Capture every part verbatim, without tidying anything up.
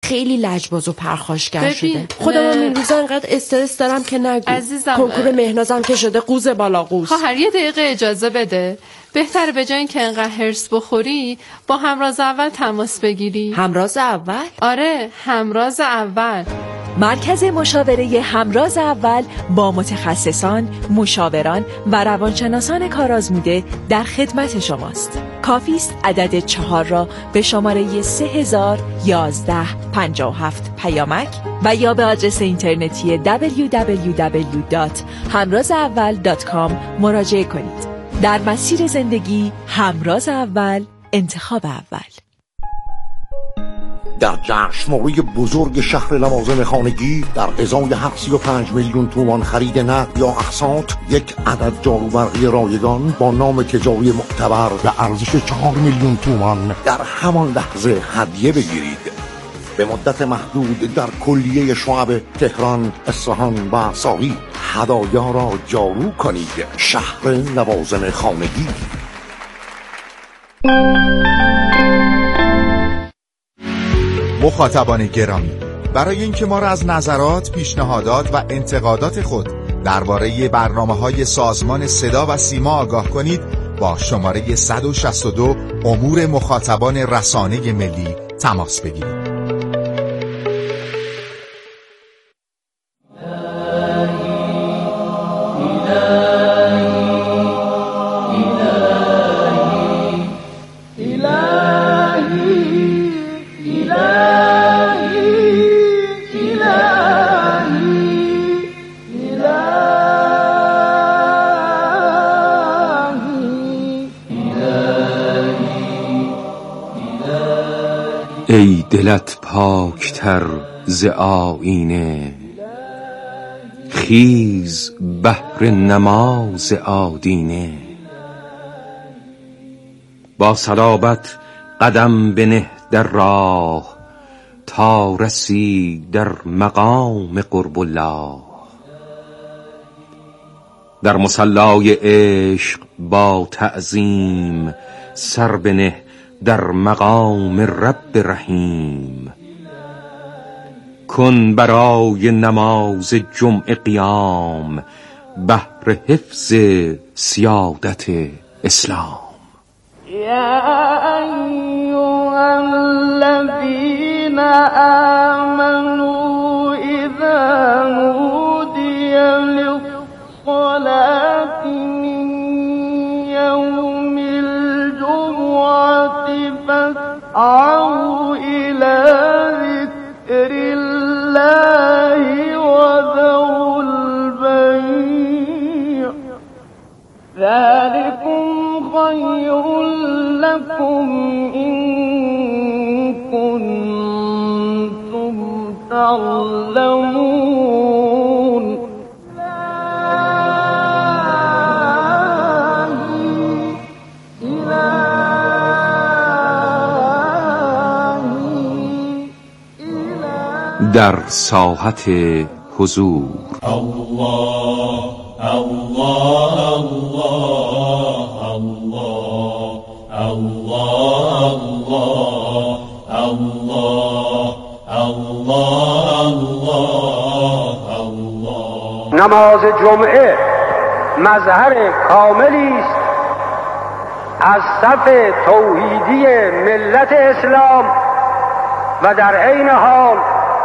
خیلی لجباز و پرخاشگر شده. خودم این روزا انقدر استرس دارم که نگو. عزیزم کنکور مهنازم که شده قوز بالا قوز. خواهر یه دقیقه اجازه بده. بهتره به جای اینکه انقدر هرس بخوری با همراز اول تماس بگیری. همراز اول؟ آره، همراز اول. مرکز مشاوره همراز اول با متخصصان، مشاوران و روانشناسان کارآزموده در خدمت شماست. کافی است عدد چهار را به شماره سه هزار یازده پنجاه و هفت پیامک و یا به آدرس اینترنتی دبلیو دبلیو دبلیو دات همراز اول دات کام مراجعه کنید. در مسیر زندگی همراز اول، انتخاب اول. در جشنواره بزرگ شهر لوازم خانگی در ازای هر سی و پنج میلیون تومان خرید نقد یا اقساط یک عدد جاروبرقی رایگان با نام تجاری معتبر به ارزش چهار میلیون تومان در همان لحظه هدیه بگیرید. به مدت محدود در کلیه شعب تهران، اصفهان و ساری هدایا را جارو کنید. شهر لوازم خانگی. مخاطبان گرامی، برای اینکه ما را از نظرات، پیشنهادات و انتقادات خود درباره برنامه‌های سازمان صدا و سیما آگاه کنید، با شماره صد و شصت و دو امور مخاطبان رسانه ملی تماس بگیرید. ای دلت پاکتر ز آیینه، خیز بهر نماز آدینه. با صلابت قدم بنه در راه، تا رسی در مقام قرب الله. در مصلای عشق با تعظیم، سر بنه در مقام رب رحیم. کن برای نماز جمعه قیام، بهر حفظ سیادت اسلام. یا ایها الذین آمنوا اذا نودی للصلاة من یوم الجمعة فاسعوا إلى ذكر الله وذروا البيع ذلكم خير لكم إن كنتم تعلمون. در ساحت حضور الله الله الله الله الله الله الله الله. نماز جمعه مظهر کاملی است از صف توحیدی ملت اسلام و در عین حال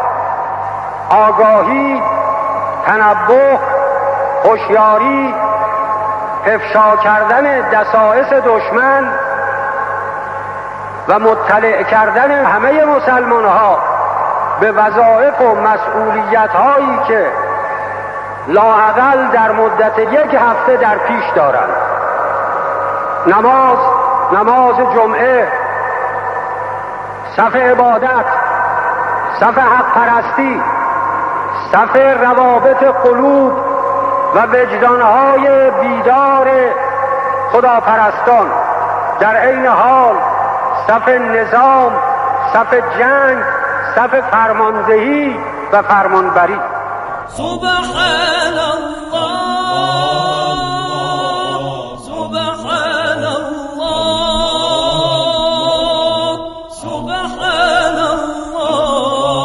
آگاهی، تنبه، هوشیاری، افشا کردن دسایس دشمن و مطلع کردن همه مسلمان ها به وظایف و مسئولیت هایی که لااقل در مدت یک هفته در پیش دارند. نماز، نماز جمعه، صف عبادت، صف حق پرستی، صف روابط قلوب و وجدانهای بیدار خداپرستان، در عین حال صف نظام، صف جنگ، صف فرماندهی و فرمانبری. سبحان الله سبحان الله سبحان الله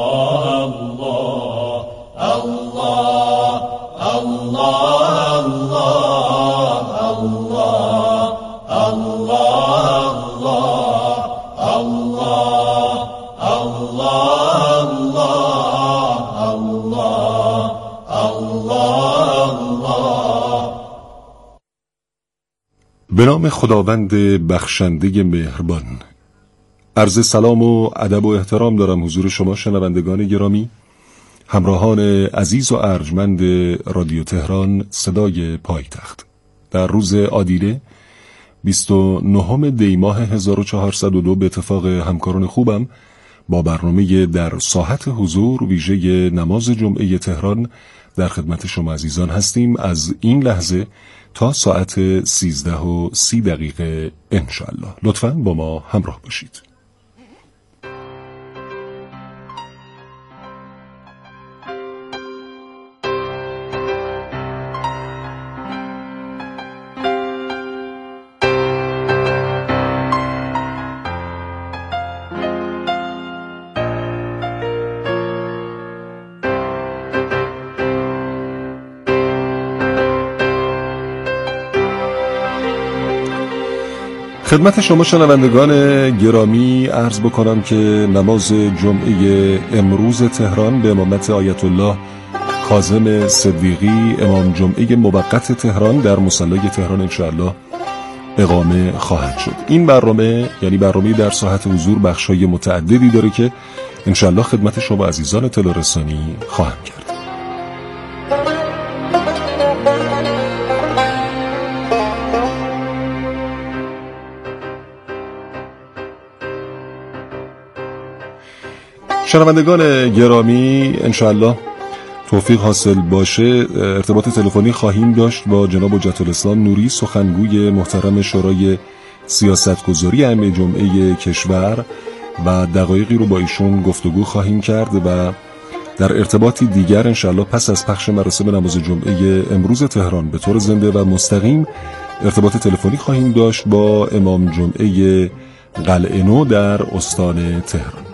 به نام خداوند بخشنده مهربان. عرض سلام و ادب و احترام دارم حضور شما شنوندگان گرامی، همراهان عزیز و ارجمند رادیو تهران صدای پایتخت. در روز آدیله بیست و نهم دی ماه هزار و چهارصد و دو به اتفاق همکاران خوبم با برنامه در ساحت حضور ویژه نماز جمعه تهران در خدمت شما عزیزان هستیم. از این لحظه تا ساعت سیزده و سی دقیقه انشالله لطفاً با ما همراه باشید. خدمت شما شنوندگان گرامی عرض بکنم که نماز جمعه امروز تهران به امامت آیت الله کاظم صدیقی امام جمعه موقت تهران در مصلی تهران انشاءالله اقامه خواهد شد. این برنامه یعنی برنامه در ساحت حضور بخشای متعددی داره که انشاءالله خدمت شما عزیزان اطلاع رسانی خواهم کرد. شنوندگان گرامی انشاءالله توفیق حاصل باشه ارتباط تلفنی خواهیم داشت با جناب حجت الاسلام نوری، سخنگوی محترم شورای سیاستگذاری عامه جمعه کشور، و دقایقی رو با ایشون گفتگو خواهیم کرد و در ارتباطی دیگر انشاءالله پس از پخش مراسم نماز جمعه امروز تهران به طور زنده و مستقیم ارتباط تلفنی خواهیم داشت با امام جمعه قلعه نو در استان تهران.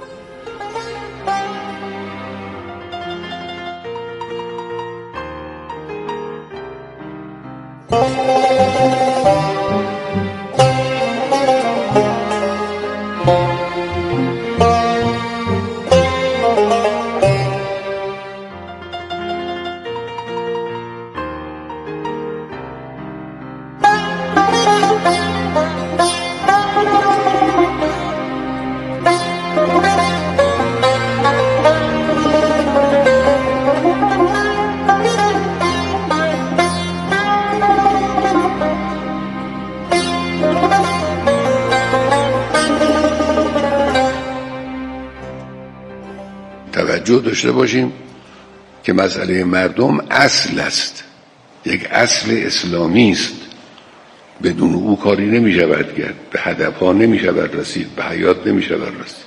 توجه داشته باشیم که مسئله مردم اصل است، یک اصل اسلامی است، بدون او کاری نمی شود کرد، به هدفها نمی شود رسید، به حیات نمی شود رسید.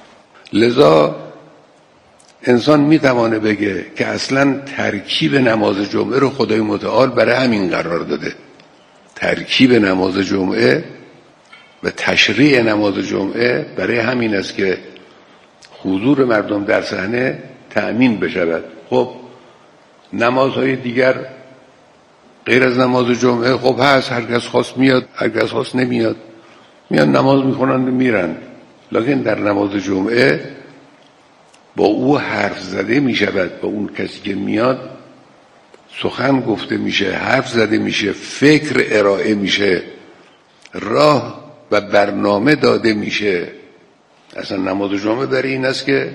لذا انسان می توانه بگه که اصلا ترکیب نماز جمعه رو خدای متعال برای همین قرار داده. ترکیب نماز جمعه و تشریع نماز جمعه برای همین است که حضور مردم در صحنه تأمین بشود. خب نمازهای دیگر غیر از نماز جمعه خب هست، هر کس خواست میاد، هر کس خواست نمیاد، میان نماز میخونند و میرن. لکن در نماز جمعه با او حرف زده میشود، با اون کسی که میاد سخن گفته میشه، حرف زده میشه، فکر ارائه میشه، راه و برنامه داده میشه. اصلا نماز جمعه برای این است که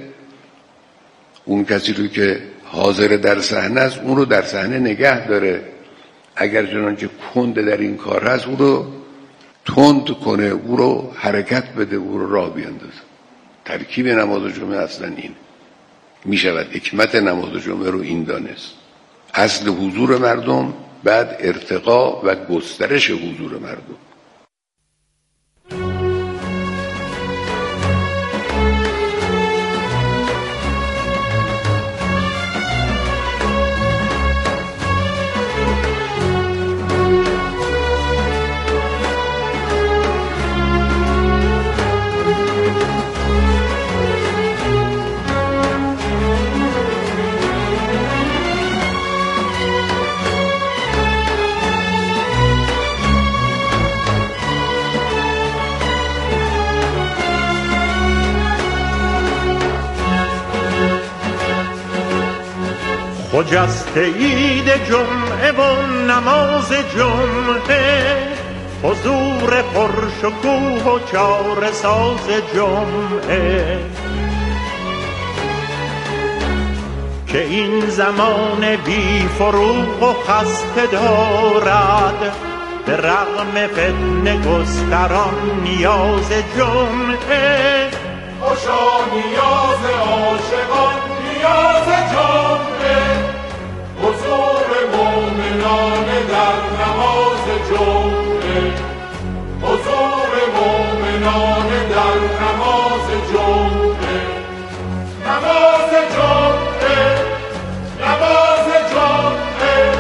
اون کسی رو که حاضر در صحنه است اون رو در صحنه نگه داره، اگر چنانچه کند در این کار هست او رو تند کنه، او رو حرکت بده، او رو راه بیاندازه. ترکیب نماز جمعه اصلا این می شود حکمت نماز جمعه رو این دانست. اصل حضور مردم، بعد ارتقا و گسترش حضور مردم. خجسته عید جمعه و نماز جمعه، حضور پرشکوه و چاره ساز جمعه، که این زمان بی فروغ و خسته دارد، به رغم فتنه گستران نیاز جمعه. خوشا نیاز عاشقان نیاز جمعه، حضور مومنان در نماز جمعه، حضور مومنان در نماز جمعه، نماز جمعه، نماز جمعه.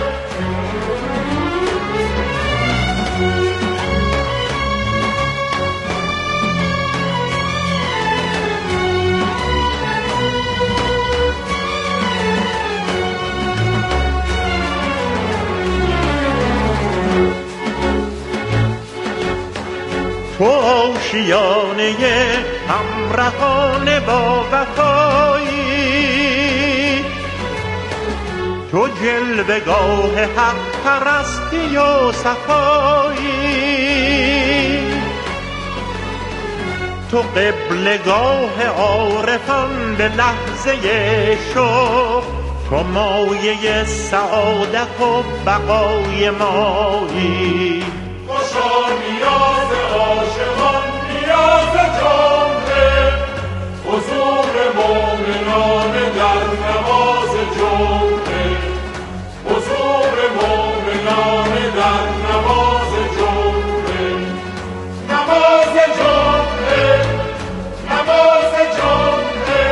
تو آشیانه همرهان با وفایی، تو جلوه‌گاه حق پرستی و صفایی، تو قبلگاه عارفان به لحظه شوق، تو مایه سعادت و بقای مایی. خوشا نیاز عاشقان نیاز جمعه، حضور مومنان در نماز جمعه، حضور مومنان در نماز جمعه، نماز جمعه، نماز جمعه.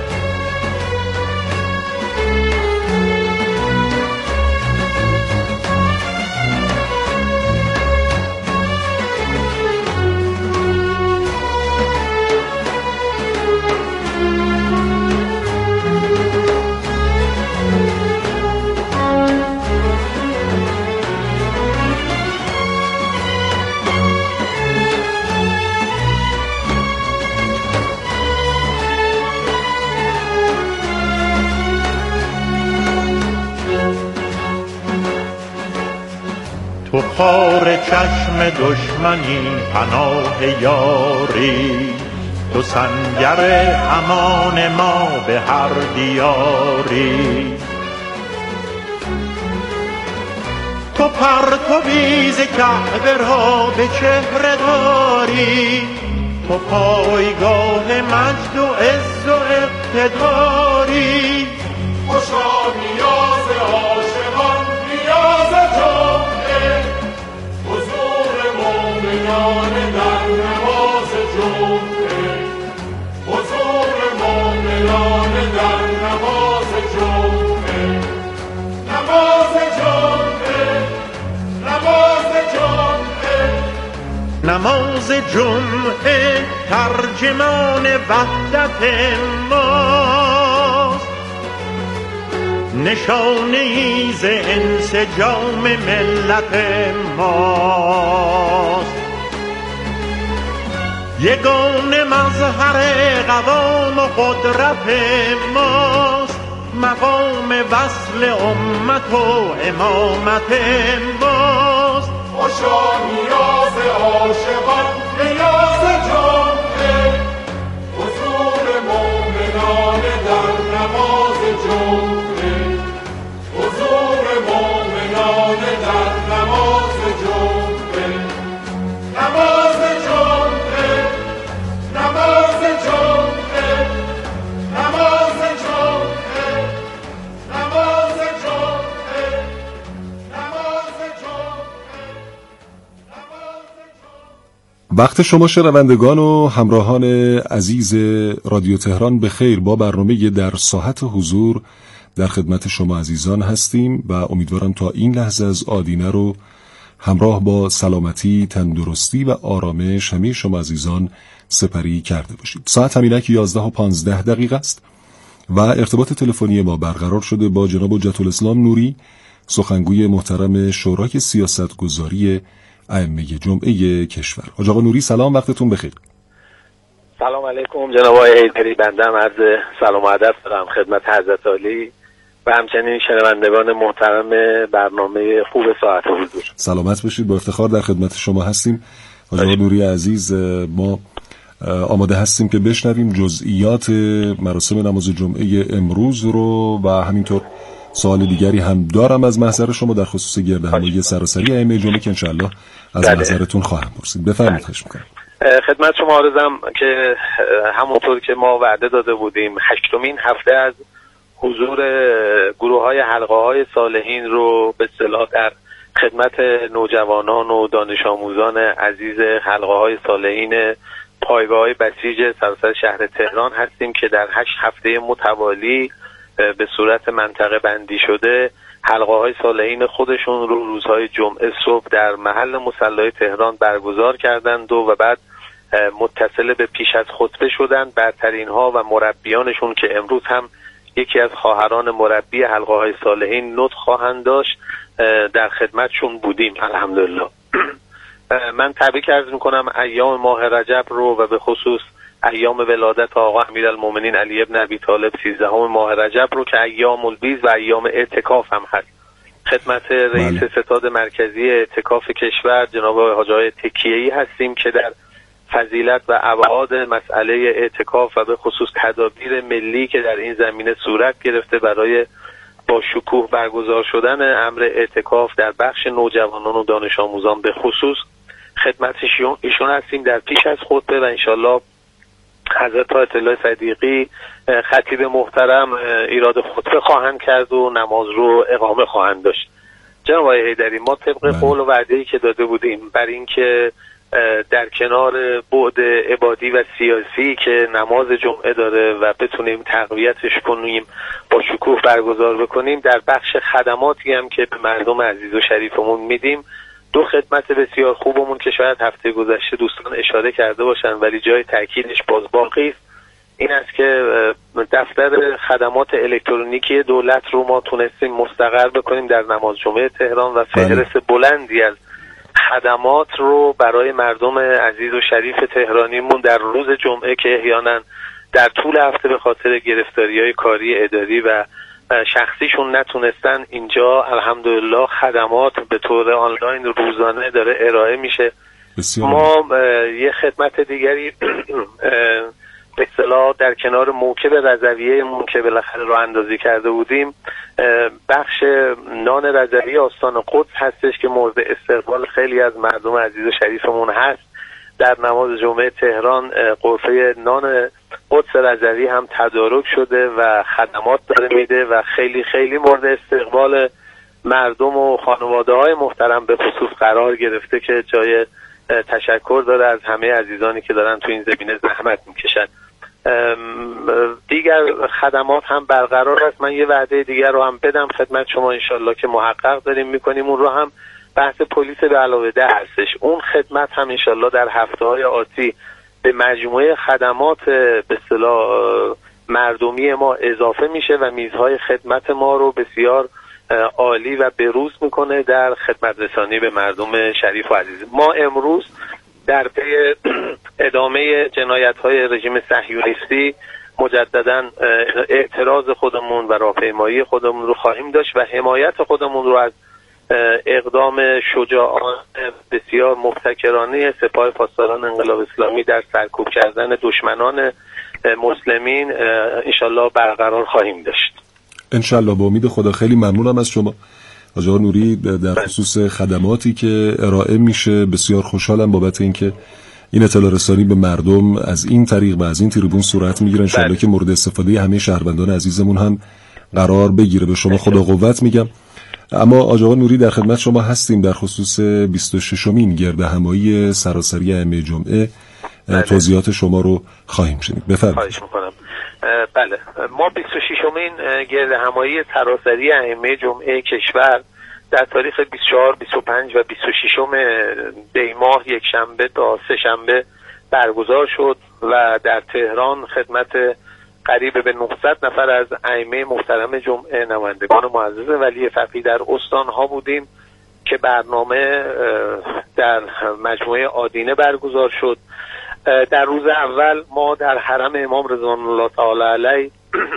تو خار چشم دشمنی پناه یاری، تو سنگر امان ما به هر دیاری، تو پرتوی ز کعبه را به چهره داری، تو پایگاه مجد و عز و اقتداری. خوشا نیاز عاشقان نیاز جمعه، حضور مومنان در نماز جمعه، حضور مومنان در نماز جمعه، نماز جمعه، نماز جمعه. نماز جمعه ترجمان وحدت ماست، نشانه‌ای ز انسجام ملت ماست، یگانه مظهر قوام و قدرت ماست، مقام وصل امت و امامت ماست. خوشا نیاز عاشقان نیاز جمعه، حضور مومنان در نماز جمعه، حضور مومنان در نماز جمعه، نماز جمعه، نماز جمعه، نماز جمعه، نماز جمعه، نماز جمعه. وقت شما شنوندگان و همراهان عزیز رادیو تهران به خیر. با برنامه در ساحت حضور در خدمت شما عزیزان هستیم و امیدوارم تا این لحظه از آدینه رو همراه با سلامتی، تندرستی و آرامش همه شما عزیزان سپری کرده باشید. ساعت همینک یازده و پانزده دقیقه است و ارتباط تلفنی ما برقرار شده با جناب حجت الاسلام نوری، سخنگوی محترم شورای سیاستگذاری ائمه جمعه کشور. حاج آقا نوری سلام، وقتتون بخیر. سلام علیکم جناب آقای حیدری، بنده هم عرض سلام و ادب دارم خدمت حضرت عالی و همچنین شنوندگان محترم برنامه خوب ساعت حضور. سلامت باشید. با افتخار در خدمت شما هستیم. آقای نوری عزیز، ما آماده هستیم که بشنویم جزئیات مراسم نماز جمعه امروز رو و همینطور سوال دیگری هم دارم از محضر شما در خصوص گردهمایی سراسری ائمه جمعه که انشالله از بله. محضرتون خواهم پرسید. بفرمایید. خواهش می‌کنم. خدمت شما عرضم که همونطور که ما وعده داده بودیم هشتمین هفته از حضور گروه‌های حلقه‌های صالحین رو به اصطلاح در خدمت نوجوانان و دانش آموزان عزیز حلقه‌های صالحین پایگاه‌های بسیج سراسر شهر تهران هستیم که در هشت هفته متوالی به صورت منطقه بندی شده حلقه‌های صالحین خودشون رو روزهای جمعه صبح در محل مصلی تهران برگزار کردند و, و بعد متصل به پیش از خطبه شدند. برترین ها و مربیانشون که امروز هم یکی از خواهران مربی حلقه‌های صالحین نطق خواهند داشت در خدمتشون بودیم الحمدلله. من تبریک عرض میکنم ایام ماه رجب رو و به خصوص ایام ولادت آقا امیرالمومنین علی ابن ابی طالب سیزدهم ماه رجب رو که ایام البیض و ایام اعتکاف هم هست. خدمت رئیس ستاد مرکزی اعتکاف کشور جناب آقای حاج آقای تکیه‌ای هستیم که در فضیلت و ابعاد مسئله اعتکاف و به خصوص تدابیر ملی که در این زمینه صورت گرفته برای با شکوه برگزار شدن امر اعتکاف در بخش نوجوانان و دانش آموزان به خصوص خدمت ایشون هستیم در پیش از خطبه و انشالله حضرت آیت الله صدیقی خطیب محترم ایراد خطبه خواهند کرد و نماز رو اقامه خواهند داشت. جناب آقای حیدری، ما طبق قول و وعده‌ای که داده بودیم بر اینکه در کنار بعد عبادی و سیاسی که نماز جمعه داره و بتونیم تقویتش کنیم با شکوه برگزار بکنیم، در بخش خدماتی هم که به مردم عزیز و شریفمون میدیم دو خدمت بسیار خوبمون که شاید هفته گذشته دوستان اشاره کرده باشن ولی جای تاکیدش باز باقی است، این است که دفتر خدمات الکترونیکی دولت رو ما تونستیم مستقر بکنیم در نماز جمعه تهران و فهرست بلندی از خدمات رو برای مردم عزیز و شریف تهرانیمون در روز جمعه که احیانا در طول هفته به خاطر گرفتاری‌های کاری اداری و شخصیشون نتونستن اینجا الحمدلله خدمات به طور آنلاین روزانه داره ارائه میشه. ما یه خدمت دیگری به اصطلاح در کنار موکب رضویه‌مون که بالاخره راه اندازی کرده بودیم بخش نان رضوی آستان قدس هستش که مورد استقبال خیلی از مردم عزیز و شریفمون هست. در نماز جمعه تهران غرفه نان قدس رضوی هم تدارک شده و خدمات داره میده و خیلی خیلی مورد استقبال مردم و خانواده های محترم به خصوص قرار گرفته که جای تشکر داره از همه عزیزانی که دارن تو این زمینه زحمت میکشن. دیگر خدمات هم برقرار است. من یه وعده دیگر رو هم بدم خدمت شما انشالله که محقق داریم میکنیم، اون رو هم بحث پلیس به علاوه ده هستش. اون خدمت هم انشالله در هفته های آتی به مجموعه خدمات به اصطلاح مردمی ما اضافه میشه و میزهای خدمت ما رو بسیار عالی و بروز میکنه در خدمت رسانی به مردم شریف و عزیز. ما امروز در پی ادامه جنایت‌های رژیم صهیونیستی مجدداً اعتراض خودمون و راهپیمایی خودمون رو خواهیم داشت و حمایت خودمون رو از اقدام شجاعانه بسیار مبتکرانه سپاه پاسداران انقلاب اسلامی در سرکوب کردن دشمنان مسلمین انشالله برقرار خواهیم داشت. انشالله با امید خدا. خیلی ممنونم از شما آقای نوری در خصوص خدماتی که ارائه میشه. بسیار خوشحالم بابت اینکه این اطلاع رسانی به مردم از این طریق و از این تریبون صورت میگیره. انشالله که مورد استفاده همه شهروندان عزیزمون هم قرار بگیره. به شما خدا قوت میگم. اما آقای نوری در خدمت شما هستیم در خصوص بیست و ششمین گردهمایی سراسری ائمه جمعه. توضیحات شما رو خواهیم شنید. بفرمایید. خواهش میکنم. بله، ما بیست و ششمین گردهمایی سراسری ائمه جمعه کشور در تاریخ بیست و چهار، بیست و پنج و بیست و شش دی ماه یک شنبه تا سه شنبه برگزار شد و در تهران خدمت قریب به نهصد نفر از ائمه محترم جمعه نمایندگان معزز ولی فقیه در استانها بودیم که برنامه در مجموعه آدینه برگزار شد. در روز اول ما در حرم امام رضوان الله تعالی علیه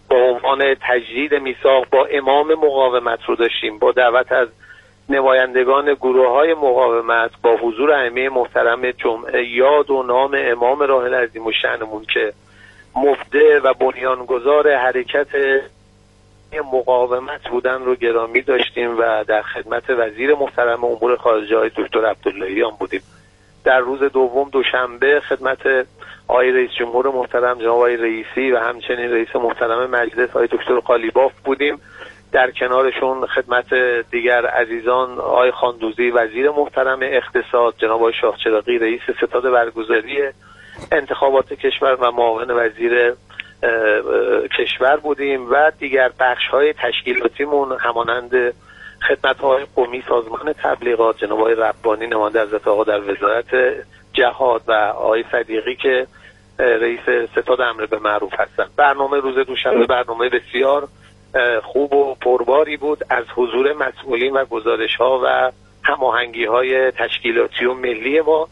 با عنوان تجدید میثاق با امام مقاومت رو داشتیم، با دعوت از نمایندگان گروه های مقاومت با حضور ائمه محترم جمعه یاد و نام امام راحل عظیم الشأنمون که مبدع و بنیانگذار حرکت مقاومت بودن رو گرامی داشتیم و در خدمت وزیر محترم امور خارجه های دکتر عبداللهیان بودیم. در روز دوم دوشنبه خدمت آقای رئیس جمهور محترم جناب آقای رئیسی و همچنین رئیس محترم مجلس آقای دکتر قالیباف بودیم. در کنارشون خدمت دیگر عزیزان آقای خاندوزی وزیر محترم اقتصاد، جناب آقای شاه چراغی رئیس ستاد برگزاری انتخابات کشور و معاون وزیر کشور بودیم و دیگر بخش‌های تشکیلاتیمون همانند خدمت‌های قومی سازمان تبلیغات جناب آقای ربانی نماینده حضرت آقا در وزارت جهاد و آقای صدیقی که رئیس ستاد امر به معروف هستند. برنامه روز دوشنبه برنامه بسیار خوب و پرباری بود از حضور مسئولین و گزارش‌ها و هماهنگی‌های تشکیلاتی و ملی ما.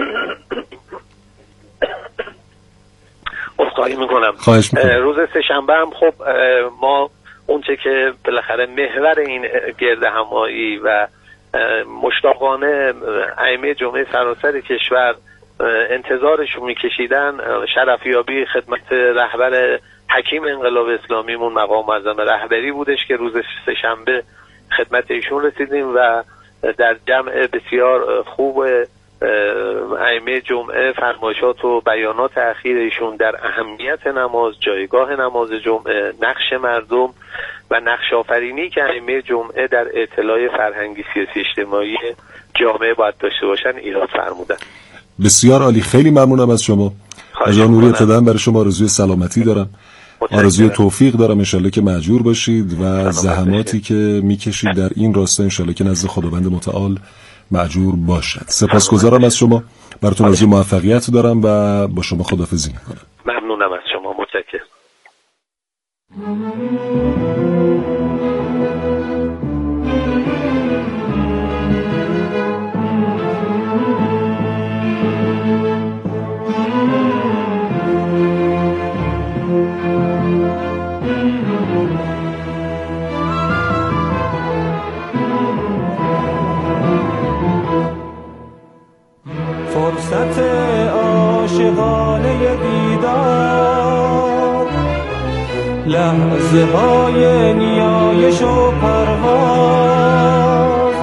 عذرخواهی میکنم. روز سه‌شنبه هم خب ما اونچه که بالاخره محور این گرد همایی و مشتاقانه ائمه جمعه سراسر کشور انتظارشون میکشیدن شرفیابی خدمت رهبر حکیم انقلاب اسلامیمون مقام معظم رهبری بودش که روز سه‌شنبه خدمت ایشون رسیدیم و در جمع بسیار خوب ائمه جمعه فرمایشات و بیانات اخیر ایشون در اهمیت نماز، جایگاه نماز جمعه، نقش مردم و نقش آفرینی که ائمه جمعه در اطلاع فرهنگی سیاسی اجتماعی جامعه باید داشته باشن ایراد فرمودن. بسیار عالی، خیلی ممنونم از شما. آقای نوری ابتداً برای شما آرزوی سلامتی دارم، آرزوی توفیق دارم، انشالله که مأجور باشید و زحماتی که میکشید در این راستا انشالله که نزد خداوند متعال مأجور باشد. سپاسگزارم از شما، براتون آرزوی موفقیت دارم و با شما خداحافظی میکنم. ممنونم از شما، متشکرم. فرصت عاشقانه دیدار، لحظه های نیایش و پرواز،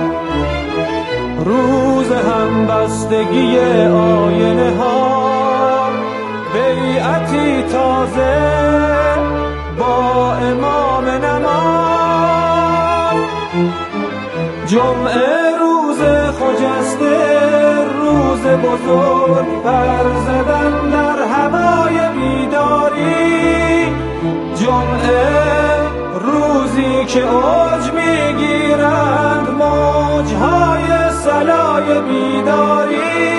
روز همبستگی آینه ها، بیعتی تازه با امام نماز، جمعه روز خجسته، روز بزرگ پر زدن در هوای بیداری، جمعه روزی که اوج میگیرند موجهای صلای بیداری،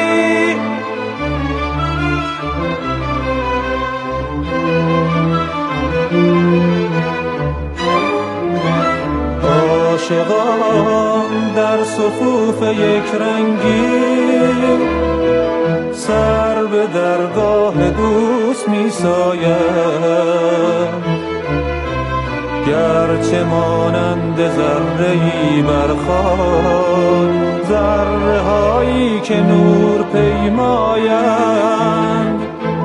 عاشقان در صفوف یک رنگی سر به درگاه دوست می ساید، گرچه مانند ذره‌ای بر خاک، ذره هایی که نور پیمایند،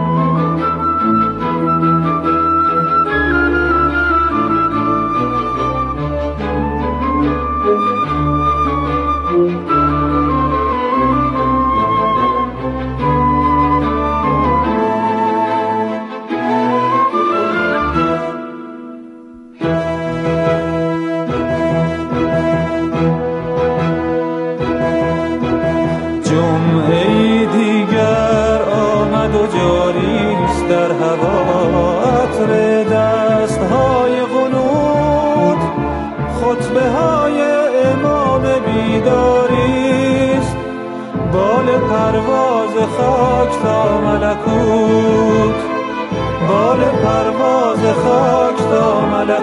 در هوا عطر دستهای غنود، خطبه های امام بیداریست، بال پرواز خاک تا ملکوت، بال پرواز خاک تا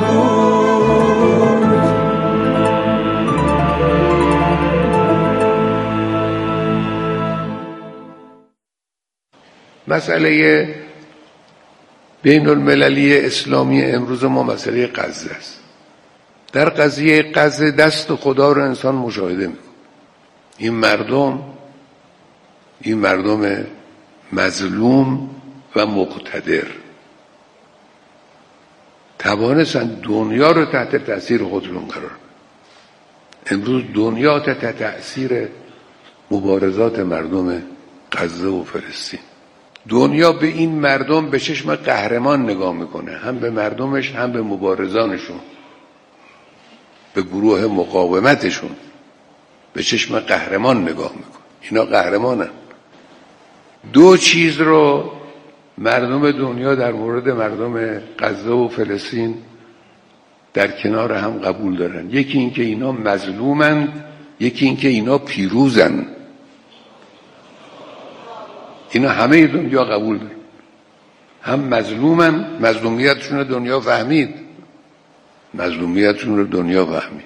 ملکوت. مسئله بین المللی اسلامی امروز ما مسئله غزه است. در قضیه غزه دست خدا رو انسان مشاهده میکنه. این مردم این مردم مظلوم و مقتدر توانستن دنیا رو تحت تأثیر خودشون قرار بدن. امروز دنیا تحت تأثیر مبارزات مردم غزه و فلسطین. دنیا به این مردم به چشم قهرمان نگاه میکنه، هم به مردمش هم به مبارزانشون، به گروه مقاومتشون به چشم قهرمان نگاه میکنه. اینا قهرمانن. دو چیز رو مردم دنیا در مورد مردم غزه و فلسطین در کنار هم قبول دارن. یکی این که اینا مظلومند، یکی این که اینا پیروزن. اینا همه دنیا قبول دارن. هم مظلومن، مظلومیتشون رو دنیا فهمید، مظلومیتشون رو دنیا فهمید.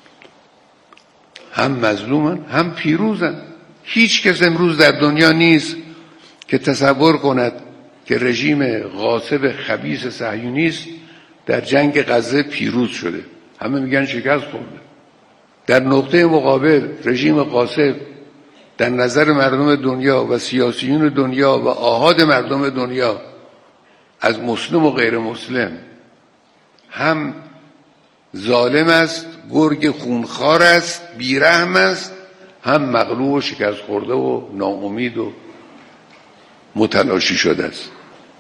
هم مظلومن هم پیروزن. هیچ کس امروز در دنیا نیست که تصور کند که رژیم غاصب خبیث صهیونیست در جنگ غزه پیروز شده. همه میگن شکست خورده. در نقطه مقابل رژیم غاصب در نظر مردم دنیا و سیاسیون دنیا و آحاد مردم دنیا از مسلم و غیر مسلم هم ظالم است، گرگ خونخوار است، بیرحم است، هم مغلوب و شکست خورده و ناامید و متلاشی شده است.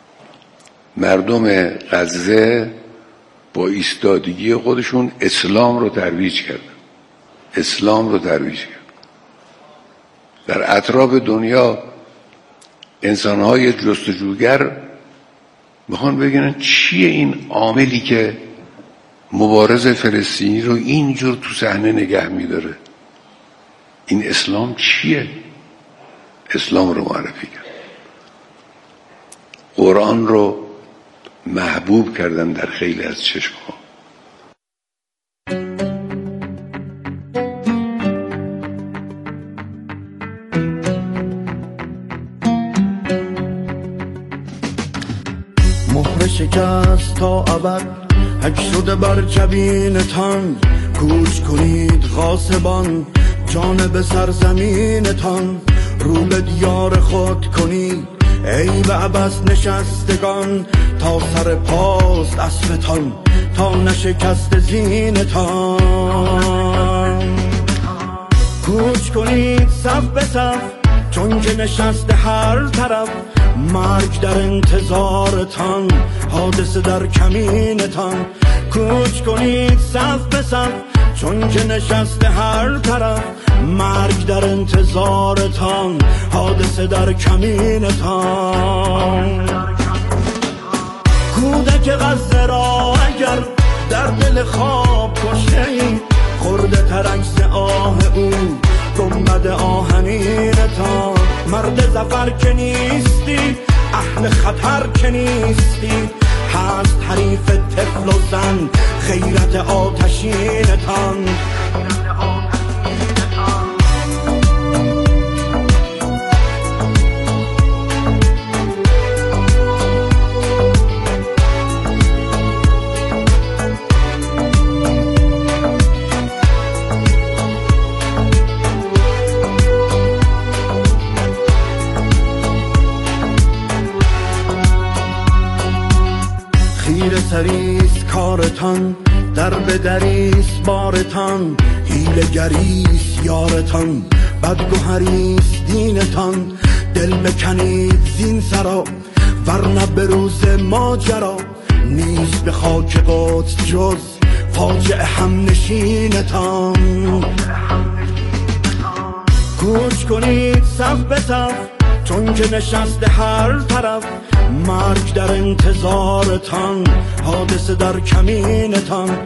مردم غزه با ایستادگی خودشون اسلام رو ترویج کردن. اسلام رو ترویج کردن. در اطراف دنیا انسان‌های جستجوگر میخوان بگن چیه این عاملی که مبارز فلسطینی رو اینجور تو صحنه نگه میداره؟ این اسلام چیه؟ اسلام رو معرفی کرد. قرآن رو محبوب کردن در خیلی از چشم‌ها. مهر شکست تا ابد حک شده بر جبینتان، کوچ کنید غاصبان جانب سرزمینتان، رو به دیار خود کنید ای به عبس نشستگان، تا سر پاست اسبتان تا نشکست زینتان. کوچ کنید صف به صف چون که نشسته هر طرف، مرگ در انتظارتان حادثه در کمینتان. کوچ کنید صف به صف چون که نشسته هر طرف، مرگ در انتظارتان حادثه در کمینتان. کودک غزه را اگر در دل خواب کشته ای، خورده ترکس آه او گنبد آهنینتان. مرد زفر که نیستی، اهل خطر که نیستی، هست حریف طفل و زن غیرت آتشینتان. سریست کارتان، در به دریست بارتان، حیله گریست یارتان، بدگوهریست دینتان. دل بکنید زین سرا ورنه به روز ماجرا، نیست به خاک قدس جز فاجعه هم نشینتان. کوچ کنید صف به صف چون که نشسته هر طرف، مرگ در انتظارتان حادثه در کمینتان.